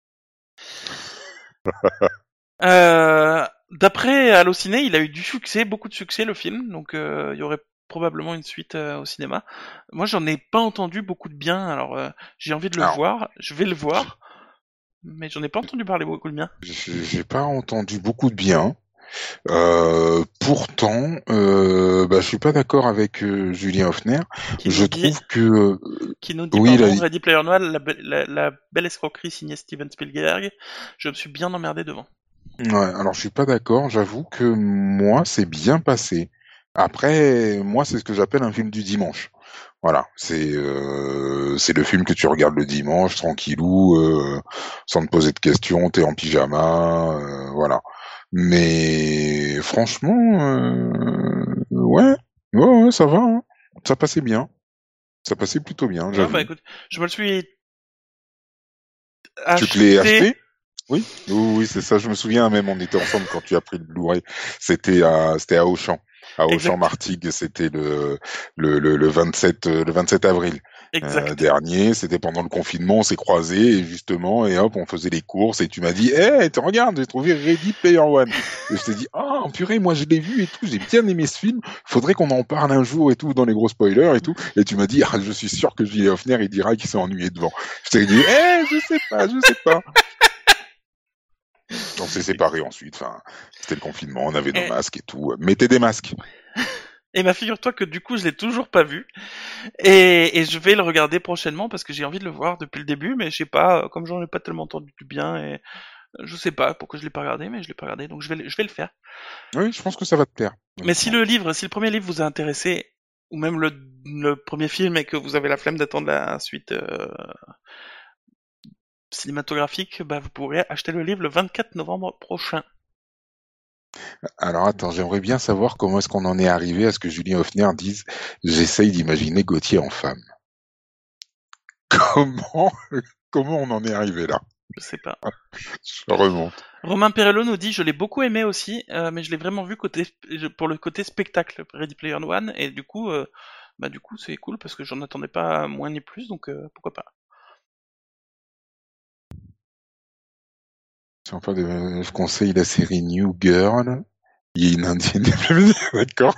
euh, d'après Allociné, il a eu du succès, beaucoup de succès, le film, donc euh, il y aurait probablement une suite euh, au cinéma. Moi, j'en ai pas entendu beaucoup de bien, alors euh, j'ai envie de le Alors, voir, je vais le j'ai voir, mais j'en ai pas entendu parler beaucoup de bien. j'ai- j'ai pas entendu beaucoup de bien. Euh, pourtant, euh, bah, je suis pas d'accord avec euh, Julien Hoffner. Qui Je nous dit, trouve que euh, qui nous dit, oui, là, pardon, Ready Player One, la, be- la, la belle escroquerie signée Steven Spielberg, je me suis bien emmerdé devant. ouais, alors je suis pas d'accord. J'avoue que moi, c'est bien passé. Après, moi, c'est ce que j'appelle un film du dimanche. Voilà, c'est euh, c'est le film que tu regardes le dimanche, tranquillou, euh, sans te poser de questions, t'es en pyjama, euh, voilà. Mais franchement, euh, ouais, ouais, ouais, ça va, hein. Ça passait bien, ça passait plutôt bien, Ouais, bah j'avoue. écoute, je me le suis Tu te l'es acheté. acheté? Oui, oui, oui, c'est ça. Je me souviens même, on était ensemble quand tu as pris le Blu-ray. C'était à, c'était à Auchan, à Auchan Exact. Martigues. C'était le, le, le, le vingt-sept, euh, le vingt-sept avril euh, Exact. dernier. C'était pendant le confinement. On s'est croisés et justement, et hop, on faisait les courses. Et tu m'as dit, hé, tu regardes, j'ai trouvé Ready Player One. Et je t'ai dit, ah, purée, moi je l'ai vu et tout. J'ai bien aimé ce film. Faudrait qu'on en parle un jour et tout dans les gros spoilers et tout. Et tu m'as dit, ah, je suis sûr que Julien Hoffner il dira qu'il s'est ennuyé devant. Je t'ai dit, hé, je sais pas, je sais pas. On s'est séparés ensuite. Enfin, c'était le confinement, on avait nos Et, masques et tout. Mettez des masques. et bah figure-toi que du coup je l'ai toujours pas vu et, et je vais le regarder prochainement parce que j'ai envie de le voir depuis le début mais je sais pas comme j'en ai pas tellement entendu du bien et je sais pas pourquoi je l'ai pas regardé mais je l'ai pas regardé donc je vais le- je vais le faire. Oui, je pense que ça va te plaire, Mais si honnêtement. le livre, si le premier livre vous a intéressé ou même le, le premier film et que vous avez la flemme d'attendre la suite euh, cinématographique, bah vous pourrez acheter le livre le vingt-quatre novembre prochain. Alors attends, j'aimerais bien savoir comment est-ce qu'on en est arrivé à ce que Julien Hoffner dise j'essaye d'imaginer Gauthier en femme. Comment comment on en est arrivé là? Je sais pas. Je remonte. Romain Perello nous dit je l'ai beaucoup aimé aussi, euh, mais je l'ai vraiment vu côté pour le côté spectacle Ready Player One et du coup, euh, bah du coup c'est cool parce que j'en attendais pas moins ni plus donc euh, pourquoi pas. C'est enfin de... Je conseille la série New Girl. Il y a une indienne. D'accord.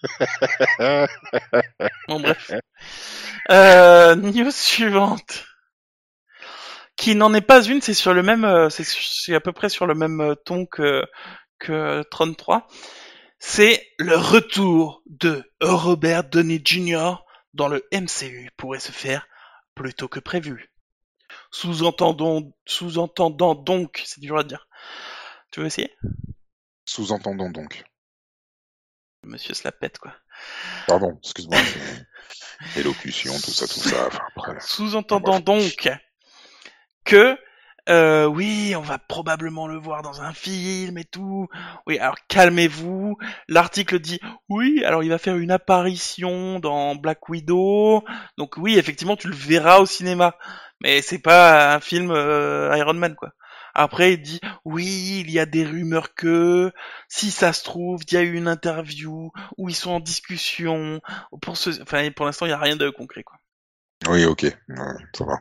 Bon bref. Euh, news suivante. Qui n'en est pas une, c'est sur le même, euh, c'est c'est à peu près sur le même euh, ton que que trente-trois. C'est le retour de Robert Downey junior dans le M C U pourrait se faire plus tôt que prévu. Sous-entendons, sous-entendant donc, c'est dur à dire. Tu veux essayer? Sous-entendons donc. Monsieur se la pète, quoi. Pardon, excuse-moi, c'est élocution, tout ça, tout ça. Enfin, après, enfin, Sous-entendant bref. donc que euh, oui, on va probablement le voir dans un film et tout. Oui, alors calmez-vous. L'article dit oui, alors il va faire une apparition dans Black Widow. Donc oui, effectivement, tu le verras au cinéma. Mais c'est pas un film euh, Iron Man, quoi. Après, il dit oui, il y a des rumeurs que si ça se trouve, il y a eu une interview où ils sont en discussion. Pour ce, enfin, pour l'instant, il y a rien de concret, quoi. Oui, ok, ouais, ça va.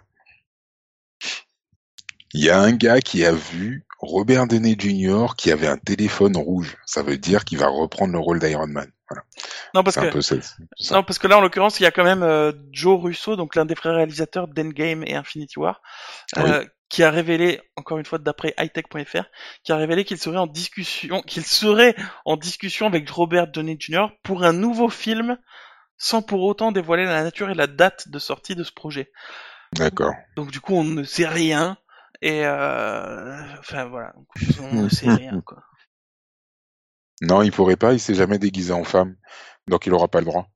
Il y a un gars qui a vu Robert Downey junior qui avait un téléphone rouge. Ça veut dire qu'il va reprendre le rôle d'Iron Man. Voilà. Non, parce C'est un que peu ça. ça. Non, parce que là, en l'occurrence, il y a quand même euh, Joe Russo, donc l'un des frères réalisateurs d'Endgame et Infinity War, Oui, euh, qui a révélé, encore une fois d'après hightech point f r, qui a révélé qu'il serait en discussion, qu'il serait en discussion avec Robert Downey junior pour un nouveau film, sans pour autant dévoiler la nature et la date de sortie de ce projet. d'accord. Donc du coup, on ne sait rien. Et euh... enfin voilà, conclusion, c'est rien quoi. Non, il pourrait pas, il s'est jamais déguisé en femme, donc il aura pas le droit.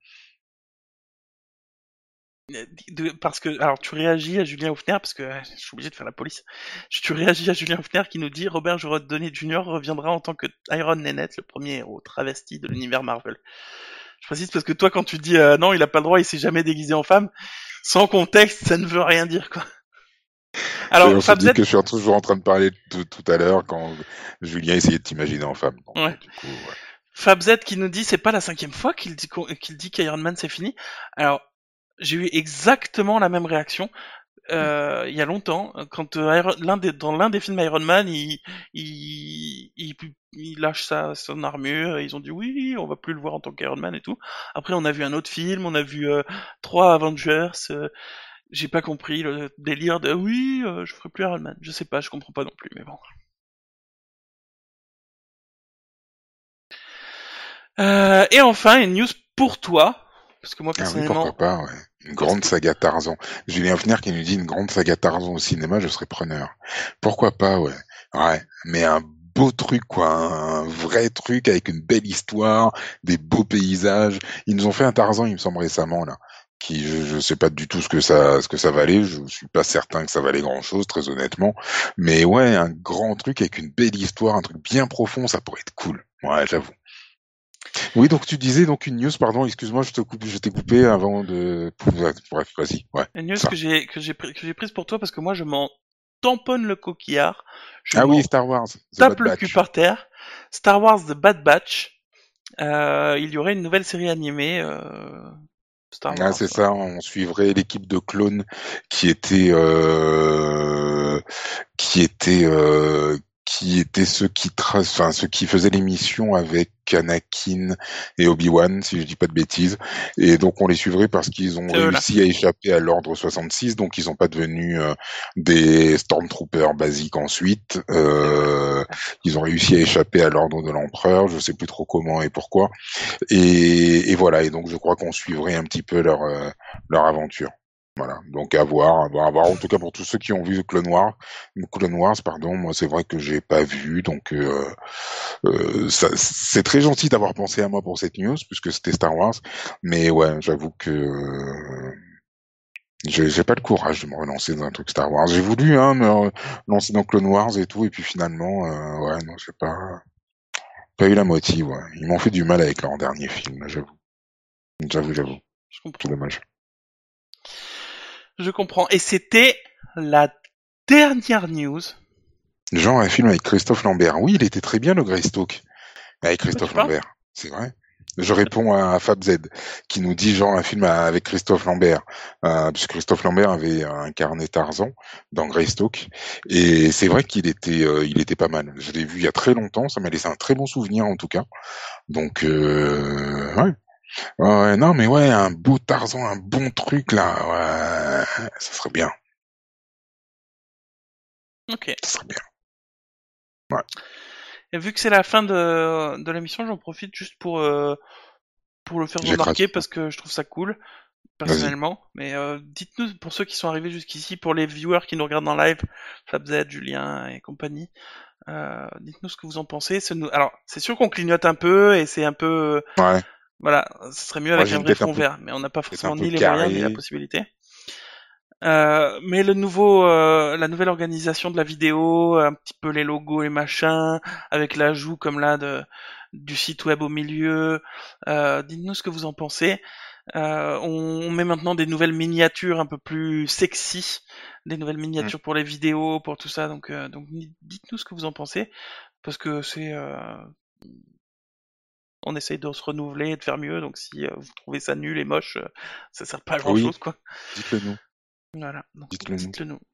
De, parce que, alors tu réagis à Julien Hoffner, parce que euh, je suis obligé de faire la police. Tu réagis à Julien Hoffner qui nous dit Robert Downey junior reviendra en tant que Iron Nennet, le premier héros travesti de l'univers Marvel. Je précise parce que toi, quand tu dis euh, non, il a pas le droit, il s'est jamais déguisé en femme, sans contexte, ça ne veut rien dire quoi. Alors, on se Fab dit Z... que je suis toujours en train de parler de tout à l'heure quand Julien essayait de t'imaginer en femme. Donc, ouais. Du coup, ouais. Fab Z qui nous dit c'est pas la cinquième fois qu'il dit qu'il dit qu'Iron Man c'est fini. Alors j'ai eu exactement la même réaction. Euh, il y a longtemps, quand euh, Iron, l'un des, dans l'un des films Iron Man, il, il, il, il lâche sa, son armure, et ils ont dit oui, on va plus le voir en tant qu'Iron Man et tout. Après, on a vu un autre film, on a vu euh, trois Avengers. Euh, j'ai pas compris le délire de oui, euh, je ferai plus Iron Man. Je sais pas, je comprends pas non plus, mais bon. Euh, et enfin, une news pour toi, parce que moi personnellement. Ah oui, pourquoi pas, ouais. Une grande saga Tarzan. Julien Hoffner qui nous dit une grande saga Tarzan au cinéma, je serais preneur. Pourquoi pas, ouais. Ouais, mais un beau truc, quoi. Un vrai truc avec une belle histoire, des beaux paysages. Ils nous ont fait un Tarzan, il me semble, récemment, là. Qui, je, je sais pas du tout ce que ça, ce que ça valait. Je suis pas certain que ça valait grand chose, très honnêtement. Mais ouais, un grand truc avec une belle histoire, un truc bien profond, ça pourrait être cool. Ouais, j'avoue. Oui, donc tu disais donc une news, pardon, excuse-moi, je te coupe, je t'ai coupé avant de. Bref, vas-y, ouais. Une news Ça. que j'ai que j'ai que j'ai prise pour toi parce que moi je m'en tamponne le coquillard, je Ah oui, m'en Star Wars, The tape Bad le cul Batch. par terre. Star Wars The Bad Batch. Euh, il y aurait une nouvelle série animée euh, Star Ah, Wars. c'est ça, on suivrait l'équipe de clones qui était euh, qui était euh, qui étaient ceux qui tra... enfin ceux qui faisaient l'émission avec Anakin et Obi-Wan, si je dis pas de bêtises. Et donc on les suivrait parce qu'ils ont C'est eux, là. réussi à échapper à l'ordre soixante-six, donc ils sont pas devenus euh, des Stormtroopers basiques ensuite. Euh, ils ont réussi à échapper à l'ordre de l'empereur, je sais plus trop comment et pourquoi. Et, et voilà, et donc je crois qu'on suivrait un petit peu leur euh, leur aventure. Voilà, donc à voir, à voir, à voir. En tout cas pour tous ceux qui ont vu Clone Wars, Clone Wars, pardon, moi c'est vrai que j'ai pas vu, donc euh, euh, ça, c'est très gentil d'avoir pensé à moi pour cette news puisque c'était Star Wars, mais ouais, j'avoue que euh, j'ai, j'ai pas le courage de me relancer dans un truc Star Wars. J'ai voulu hein me lancer dans Clone Wars et tout, et puis finalement, euh, ouais, non, j'ai pas pas eu la moitié. Ouais, ils m'ont fait du mal avec leur dernier film, j'avoue, j'avoue, j'avoue. Je comprends. C'est dommage. Je comprends. Et c'était la dernière news. Genre un film avec Christophe Lambert. Oui, il était très bien le Greystoke avec Christophe Pourquoi Lambert. C'est vrai. Je réponds à Fab Z qui nous dit genre un film avec Christophe Lambert, euh, puisque Christophe Lambert avait incarné Tarzan dans Greystoke, et c'est vrai qu'il était, euh, il était pas mal. Je l'ai vu il y a très longtemps, ça m'a laissé un très bon souvenir en tout cas. Donc euh, ouais. ouais, ouais, non mais ouais, un beau Tarzan, un bon truc là, ouais, ça serait bien. Ok. Ça serait bien. Ouais. Et vu que c'est la fin de, de l'émission, j'en profite juste pour euh, pour le faire J'ai remarquer craqué. parce que je trouve ça cool Vas-y. personnellement. Mais euh, dites-nous pour ceux qui sont arrivés jusqu'ici, pour les viewers qui nous regardent en live, Fabz, Julien et compagnie, euh, dites-nous ce que vous en pensez. Ce nous... Alors c'est sûr qu'on clignote un peu et c'est un peu Ouais. voilà, ce serait mieux Moi avec j'ai un une vrai tête un fond peu, vert, mais on n'a pas peut-être un forcément peu ni les moyens ni la carrée. possibilité. Euh, mais le nouveau, euh, la nouvelle organisation de la vidéo, un petit peu les logos et machins, avec l'ajout comme là de du site web au milieu. Euh, dites-nous ce que vous en pensez. Euh, on, on met maintenant des nouvelles miniatures un peu plus sexy, des nouvelles Mm. miniatures pour les vidéos, pour tout ça. Donc, euh, donc dites-nous ce que vous en pensez, parce que c'est, euh, on essaye de se renouveler, de faire mieux. Donc si euh, vous trouvez ça nul et moche, euh, ça sert pas à grand Oui, chose, quoi. dites-le nous. Voilà, donc Dites-le nous. dites-le nous.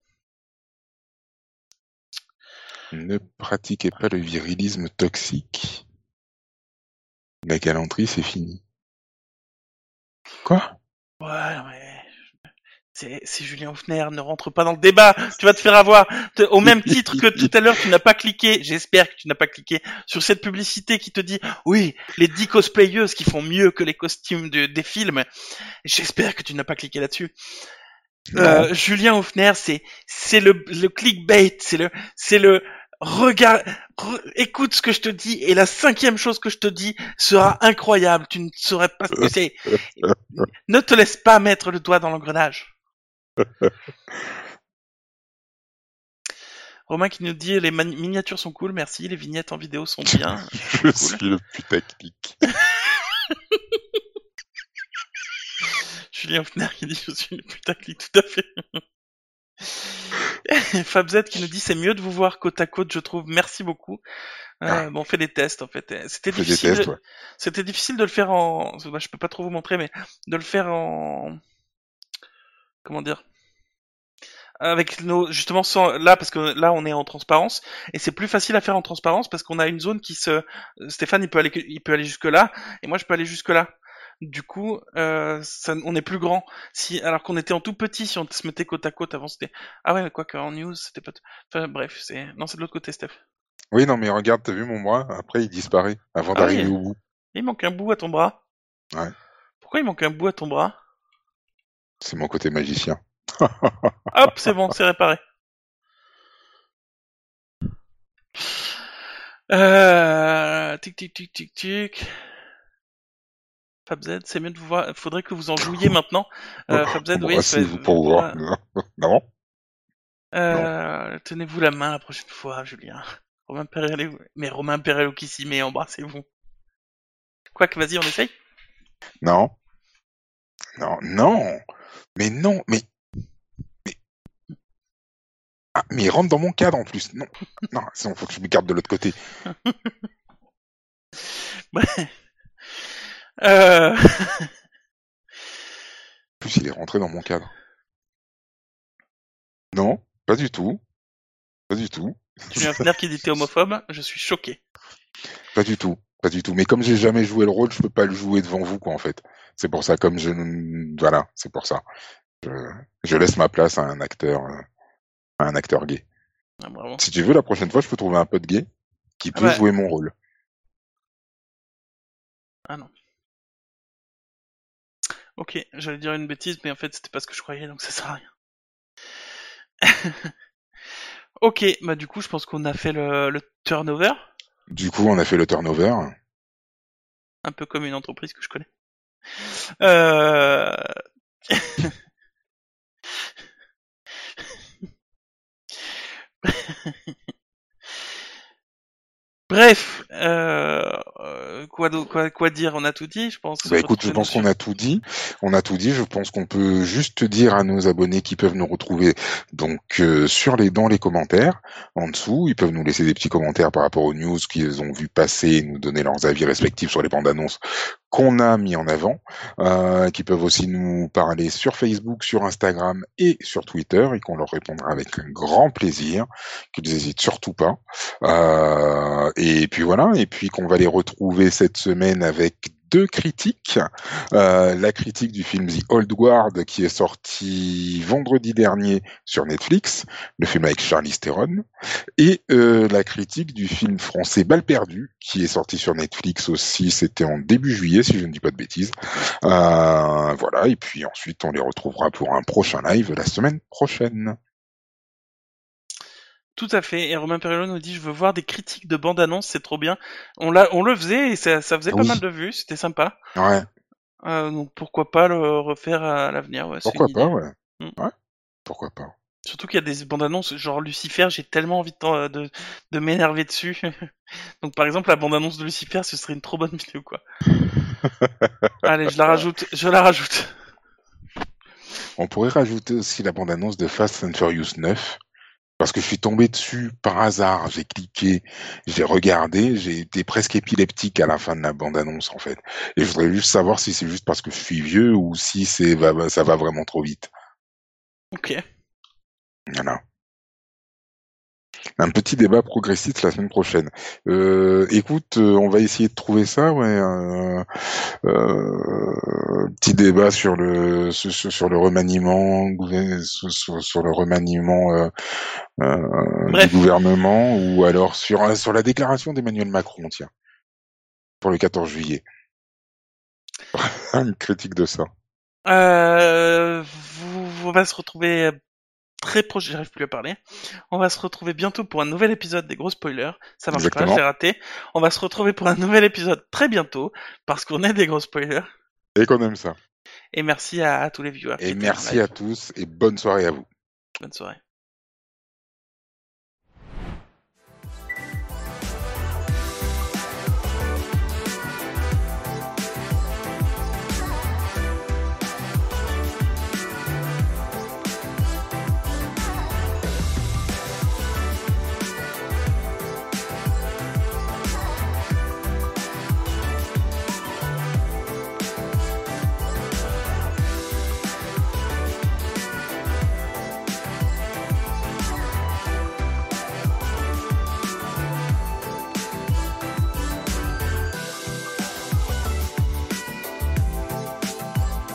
Ne pratiquez pas le virilisme toxique. La galanterie, c'est fini. Quoi? Ouais, mais c'est, c'est Julien Hoffner, ne rentre pas dans le débat, tu vas te faire avoir. Au même titre que tout à l'heure, tu n'as pas cliqué, j'espère que tu n'as pas cliqué sur cette publicité qui te dit, oui, les dix cosplayeuses qui font mieux que les costumes de, des films. J'espère que tu n'as pas cliqué là-dessus. Euh, Julien Hoffner, c'est c'est le le clickbait, c'est le c'est le regarde, re, écoute ce que je te dis et la cinquième chose que je te dis sera incroyable. Tu ne saurais pas ce que c'est. Ne te laisse pas mettre le doigt dans l'engrenage. Romain qui nous dit les mani- miniatures sont cool, merci. Les vignettes en vidéo sont bien. Je cool. suis le putaclic. Julien Hoffner qui dit je suis le putaclic, tout à fait. Fabz qui nous dit c'est mieux de vous voir côte à côte, je trouve. Merci beaucoup. Euh, ah. Bon, on fait des tests en fait. C'était difficile. Tests, de... ouais. C'était difficile de le faire en. Je peux pas trop vous montrer, mais de le faire en. Comment dire? Avec nos justement sans... là parce que là on est en transparence et c'est plus facile à faire en transparence parce qu'on a une zone qui se. Stéphane il peut aller il peut aller jusque là et moi je peux aller jusque là. Du coup, euh, ça, on est plus grand. Si, alors qu'on était en tout petit, si on se mettait côte à côte avant, c'était. Ah ouais, mais quoi qu'en news, c'était pas. Enfin, bref, c'est. Non, c'est de l'autre côté, Steph. Oui, non, mais regarde, t'as vu mon bras? Après, il disparaît avant ah d'arriver oui. au bout. Il manque un bout à ton bras. Ouais. Pourquoi il manque un bout à ton bras? C'est mon côté magicien. Hop, c'est bon, c'est réparé. Euh... Tic, tic, tic, tic, tic. FabZ, c'est mieux de vous voir. Faudrait que vous en jouiez maintenant. Euh, FabZ, oui, c'est vous pour voir. Non. Euh, non. Tenez-vous la main la prochaine fois, Julien. Romain Perello, mais Romain Perello qui s'y met, embrassez-vous. Quoi que, vas-y, on essaye. Non. Non, non. Mais non, mais. Mais, ah, mais il rentre dans mon cadre en plus. Non. Non, sinon, faut que je me garde de l'autre côté. Ouais. Euh... En plus, il est rentré dans mon cadre. Non, pas du tout. Pas du tout. Julien Hoffner qui dit t'es homophobe, je suis choqué. Pas du tout, pas du tout. Mais comme j'ai jamais joué le rôle, je peux pas le jouer devant vous, quoi, en fait. C'est pour ça, comme je, voilà, c'est pour ça. Je, je laisse ma place à un acteur, à un acteur gay. Ah, bravo. Si tu veux, la prochaine fois, je peux trouver un pote gay qui peut ah bah... jouer mon rôle. Ah non. Ok, j'allais dire une bêtise, mais en fait, c'était pas ce que je croyais, donc ça sert à rien. Ok, bah du coup, je pense qu'on a fait le, le turnover. Du coup, on a fait le turnover. Un peu comme une entreprise que je connais. Euh... Bref, euh, quoi, quoi, quoi dire? On a tout dit, je pense. Bah écoute, je pense qu'on a tout dit. On a tout dit. Je pense qu'on peut juste dire à nos abonnés qui peuvent nous retrouver donc euh, sur les dans les commentaires en dessous. Ils peuvent nous laisser des petits commentaires par rapport aux news qu'ils ont vu passer, nous donner leurs avis respectifs sur les bandes annonces qu'on a mis en avant. Euh, qui peuvent aussi nous parler sur Facebook, sur Instagram et sur Twitter et qu'on leur répondra avec un grand plaisir. Qu'ils n'hésitent surtout pas. Euh, et puis voilà. Et puis qu'on va les retrouver cette semaine avec deux critiques. Euh, la critique du film The Old Guard qui est sorti vendredi dernier sur Netflix, le film avec Charlize Theron, et euh, la critique du film français Balle perdue qui est sorti sur Netflix aussi, c'était en début juillet si je ne dis pas de bêtises. Euh, voilà, et puis ensuite on les retrouvera pour un prochain live la semaine prochaine. Tout à fait. Et Romain Perello nous dit je veux voir des critiques de bande-annonce, c'est trop bien. On l'a, on le faisait et ça, ça faisait oui. pas mal de vues, c'était sympa. Ouais. Euh, donc pourquoi pas le refaire à l'avenir. Ouais, pourquoi pas, ouais. Mm. Ouais. Pourquoi pas. Surtout qu'il y a des bandes-annonces genre Lucifer, j'ai tellement envie de, de, de m'énerver dessus. Donc par exemple la bande-annonce de Lucifer, ce serait une trop bonne vidéo quoi. Allez, je la rajoute, je la rajoute. On pourrait rajouter aussi la bande-annonce de Fast and Furious neuf. Parce que je suis tombé dessus par hasard, j'ai cliqué, j'ai regardé, j'ai été presque épileptique à la fin de la bande-annonce en fait. Et je voudrais juste savoir si c'est juste parce que je suis vieux ou si c'est ça va vraiment trop vite. Ok. Voilà. Un petit débat progressiste la semaine prochaine. Euh, écoute, euh, on va essayer de trouver ça, ouais. Euh, euh, petit débat sur le sur, sur le remaniement, sur, sur le remaniement euh, euh, du gouvernement, ou alors sur sur la déclaration d'Emmanuel Macron, tiens, pour le quatorze juillet. Une critique de ça. Euh, vous on va se retrouver très proche, j'arrive plus à parler. On va se retrouver bientôt pour un nouvel épisode des gros spoilers. Ça marche Exactement. pas, je l'ai raté. On va se retrouver pour un nouvel épisode très bientôt, parce qu'on est des gros spoilers. Et qu'on aime ça. Et merci à, à tous les viewers. Et merci à tous et bonne soirée à vous. Bonne soirée.